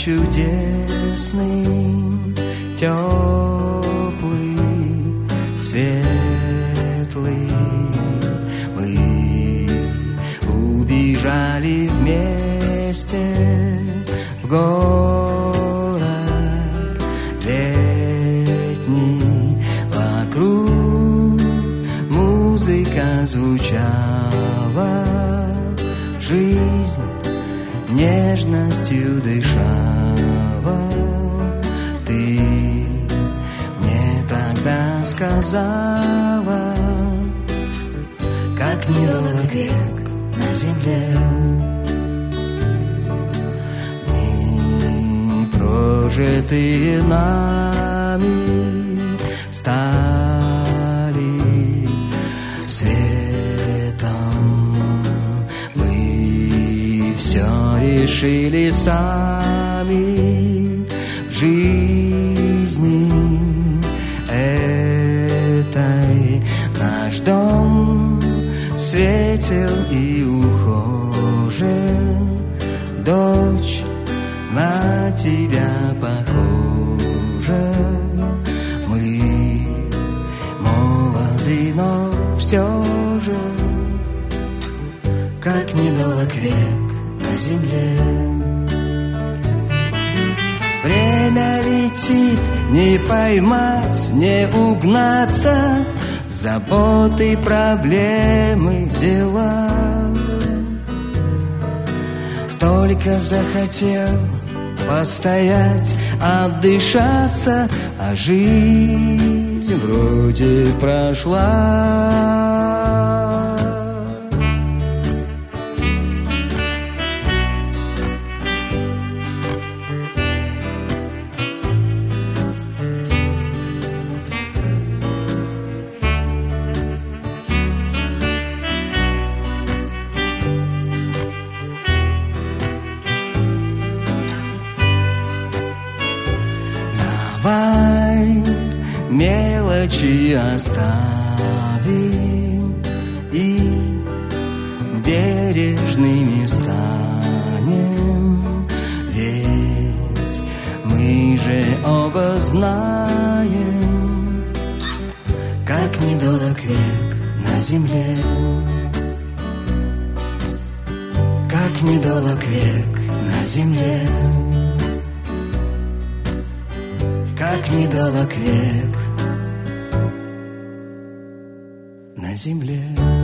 чудесный, теплый, светлый. Мы убежали вместе в город летний. Вокруг музыка звучала, жизнь нежностью дышала. Ты мне тогда сказала, как недолг век на земле. Дни, прожитые нами, стали светом. Мы все решили сами в жизни этой. Наш дом светел и ухожен, дочь на тебя похожа. Мы молоды, но все же, как недолг век на земле. Время летит, не поймать, не угнаться, заботы, проблемы, дела. Только захотел постоять, отдышаться, а жизнь вроде прошла. Давай мелочи оставим и бережными станем, ведь мы же оба знаем, как недолг век на земле, как недолг век на земле. Как недолг век на земле.